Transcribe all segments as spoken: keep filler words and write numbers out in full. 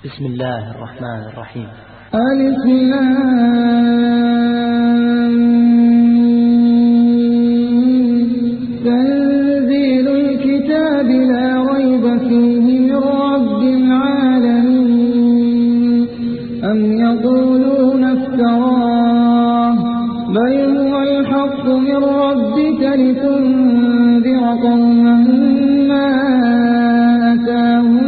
بسم الله الرحمن الرحيم. ألف تنزيل الكتاب لا ريب فيه من رب العالمين. أم يقولون افتراه بل هو الحق من ربك لتنذر قوما ما أتاهم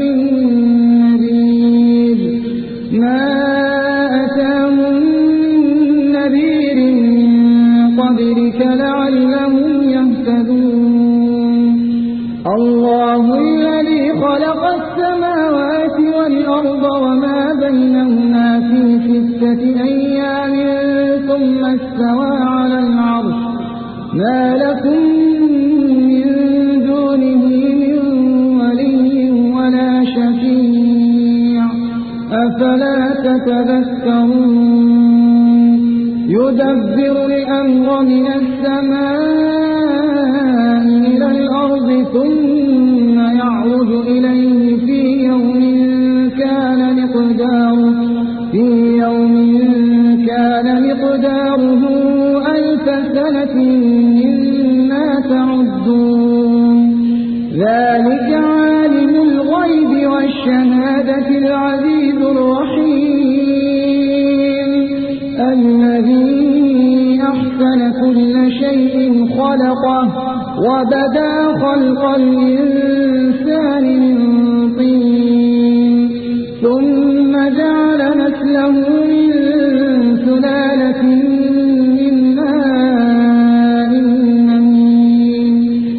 لعلهم يهتدون. الله الذي خلق السماوات والأرض وما بينهما في ستة أيام ثم استوى على العرش ما لكم من دونه من ولي ولا شفيع أفلا تتذكرون. يدبر الأمر من السماء إلى الأرض ثم يعرج إليه في يوم كان مقداره في يوم كان مقداره ألف سنة مما تعدون. ذلك عالم الغيب والشهادة العزيز الرحيم الذي أحسن كل شيء خلقه وبدأ خلق الإنسان من طين ثم جعل نسله من سلالة من ماء مهين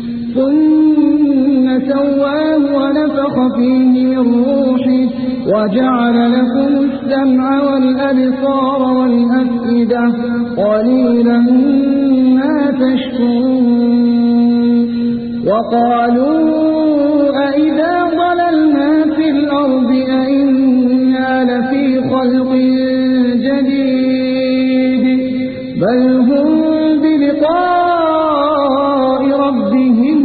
ثم سواه ونفخ فيه من روحه وجعل لكم السمع والأبصار والأفئدة قليلا ما تشكرون. وقالوا أئذا ضللنا في الأرض أئنا لفي خلق جديد بل هم بلقاء ربهم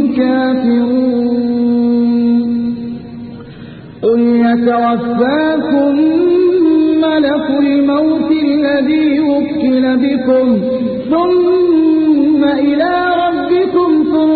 كافرون. قل يتوفاكم ملك الموت الذي وكل بكم ثم إلى ربكم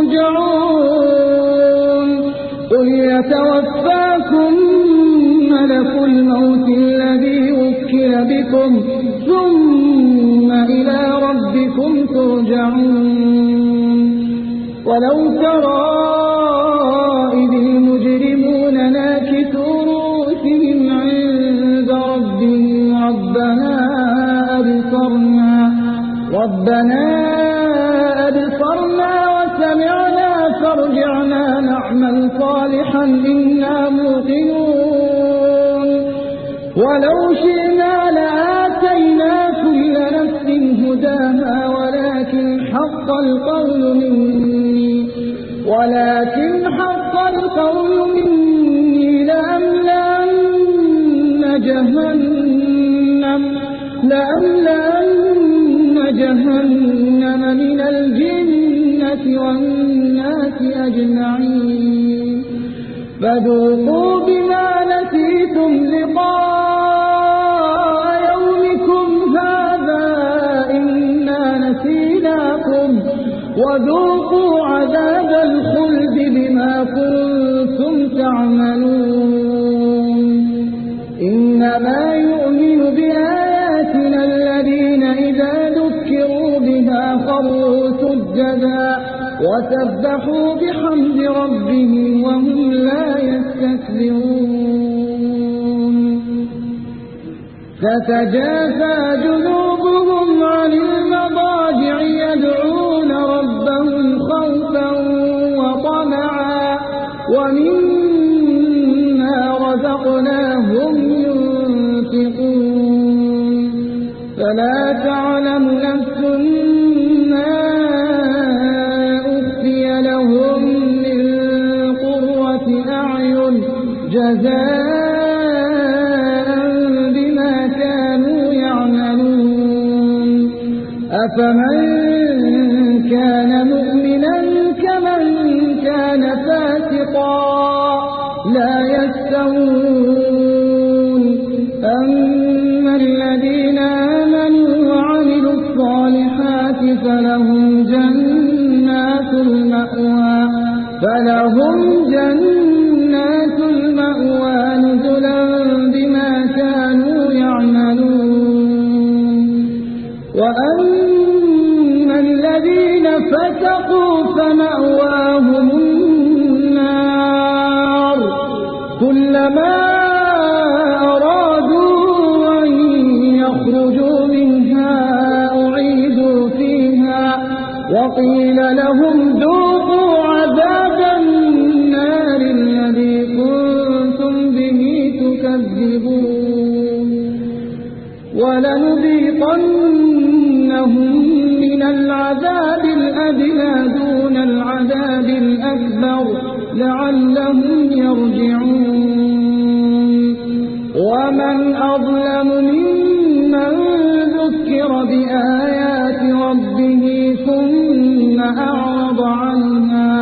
ترجعون. قل يتوفاكم ملك الموت الذي وكل بكم ثم إلى ربكم ترجعون. ولو ترى إذ المجرمون ناكثوا رؤوسهم عند ربهم ربنا أبصرنا ربنا أبصرنا وسمعنا فارجعنا نعمل صالحا إنا موقنون. ولو شئنا لآتينا كل نفس هداها ولكن حق القول مني ولكن حق القول مني لأملأن جهنم لأملأن جهنم من الجنة والناس أجمعين. فذوقوا بما نسيتم لقاء يومكم هذا إنا نسيناكم وذوقوا عذاب الخلد بما كنتم تعملون. إنما يؤمن بآياتنا الذين إذا ذكروا بها خروا سجدا وسبحوا بحمد ربهم وهم لا يستكبرون. تتجافى جنوبهم عن المضاجع يدعون ربهم خوفا وطمعا ومما رزقناهم ينفقون. فلا تعلم نفس ما أخفي لهم من قرة أعين جزاء بما كانوا يعملون. أفمن كان مؤمنا كمن كان فاسقا لا يستوون كلما أرادوا أن يخرجوا منها أعيدوا فيها وقيل لهم ذوقوا عذاب النار الذي كنتم به تكذبون ولنذيقنهم من العذاب الأدنى دون العذاب الأكبر لعلهم يرجعون ومن أظلم ممن ذكر بآيات ربه ثم أعرض عنها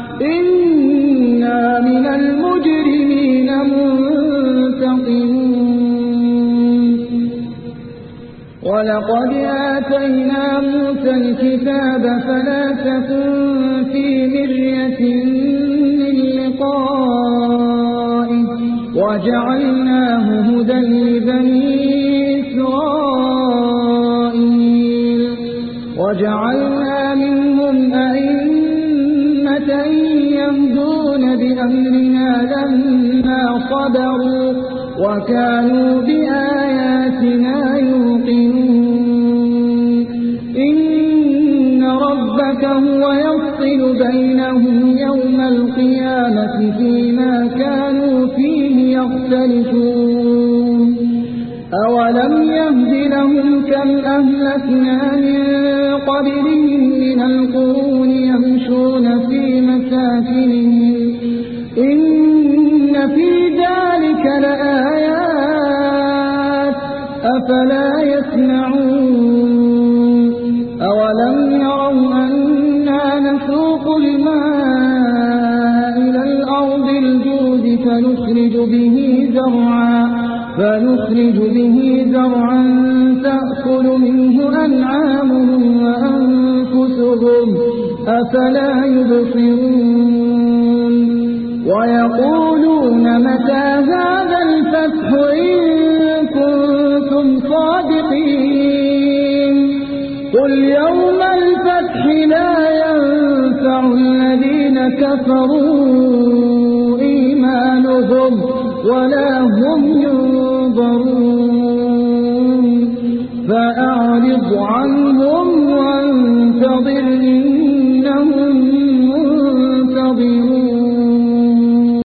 إنا من المجرمين منتقمون ولقد آتينا موسى الكتاب فلا تكن في مرية من لقائه وجعلناه هدى لبني إسرائيل وجعلنا منهم أئمة يهدون بأمرنا لما صبروا وكانوا بآياتنا يوقنون إن ربك هو يفصل بينهم يوم القيامة فيما كانوا فيه يختلفون أولم يهد لهم كم أهلكنا من قبلهم من القرون يمشون في مساكنهم إن في ذلك لآيات أفلا يسمعون أولم يروا أنا نسوق الماء إلى الأرض الجرد فنخرج به زرعا فنخرج به زرعا تأكل منه أنعامهم وأنفسهم أفلا يبصرون ويقولون متى هذا الفتح إن كنتم صادقين قل يوم الفتح لا ينفع الذين كفروا إيمانهم ولا هم ينظرون فأعرض عنهم وانتظر